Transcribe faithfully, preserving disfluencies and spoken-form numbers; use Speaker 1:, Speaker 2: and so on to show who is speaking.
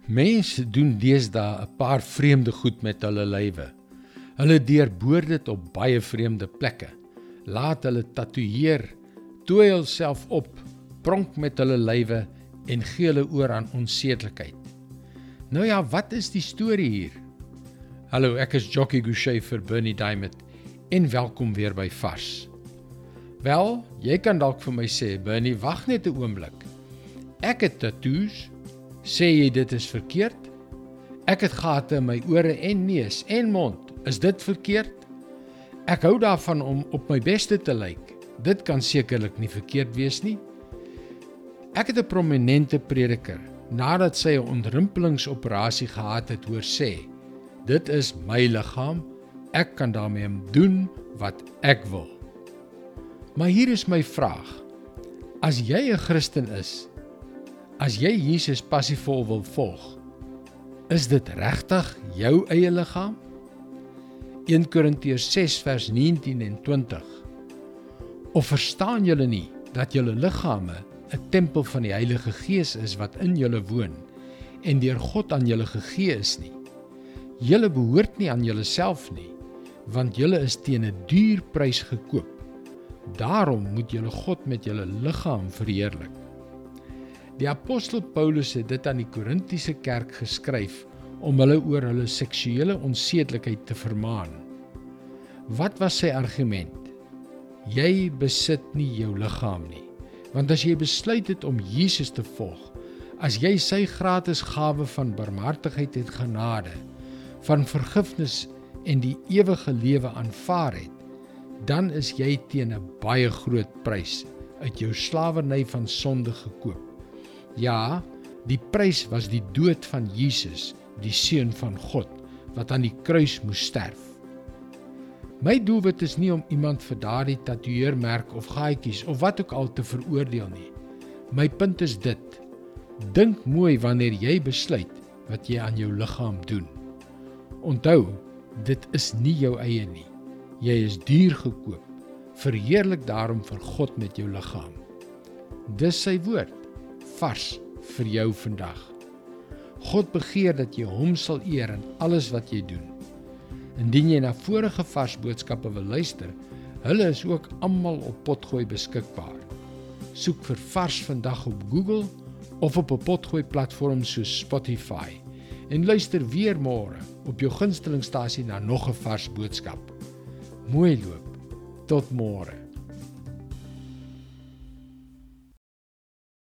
Speaker 1: Mense doen deesdae 'n paar vreemde goed met hulle lywe. Hulle deurboor dit op baie vreemde plekke. Laat hulle tatoeëer, tooi hulself op, pronk met hulle lywe en gee hulle oor aan onsedelikheid. Nou ja, wat is die storie hier? Hallo, ek is Jockey Gouchee vir Bernie Diamond en welkom weer by Vars. Wel, jy kan dalk vir my sê, Bernie, wag net 'n oomblik. Ek het tattoos. Sê jy dit is verkeerd? Ek het gate in my ore en neus en mond. Is dit verkeerd? Ek hou daarvan om op my beste te lyk. Dit kan sekerlik nie verkeerd wees nie. Ek het 'n prominente prediker, nadat sy 'n ontrimpelingsoperasie gehad het, hoor sê, dit is my liggaam, ek kan daarmee doen wat ek wil. Maar hier is my vraag. As jy 'n Christen is, as jy Jesus passievol wil volg, is dit regtig jou eie liggaam? Eerste Korintiërs ses vers negentien en twintig. Of verstaan julle nie dat julle liggame 'n tempel van die Heilige Gees is wat in julle woon en deur God aan julle gegee is nie? Julle behoort nie aan julleself nie, want julle is teen 'n duur prys gekoop. Daarom moet julle God met julle liggaam verheerlik. Die apostel Paulus het dit aan die Korintiese kerk geskryf om hulle oor hulle seksuele onsedelikheid te vermaan. Wat was sy argument? Jy besit nie jou liggaam nie, want as jy besluit het om Jesus te volg, as jy sy gratis gawe van barmhartigheid en genade, van vergifnis en die ewige lewe aanvaar het, dan is jy teen 'n baie groot prys uit jou slawerny van sonde gekoop. Ja, die prys was die dood van Jesus, die Seun van God, wat aan die kruis moes sterf. My doelwit is nie om iemand vir daardie tatoeëermerk of gaatjies of wat ook al te veroordeel nie. My punt is dit, dink mooi wanneer jy besluit wat jy aan jou liggaam doen. Onthou, dit is nie jou eie nie. Jy is duur gekoop, verheerlik daarom vir God met jou liggaam. Dis sy woord, vars vir jou vandag. God begeer dat jy hom sal eer in alles wat jy doen. Indien jy na vorige vars boodskappe wil luister, hulle is ook almal op Potgooi beskikbaar. Soek vir Vars vandag op Google of op 'n Potgooi platform soos Spotify en luister weer môre op jou gunstelingstasie na nog 'n vars boodskap. Mooi loop, tot môre.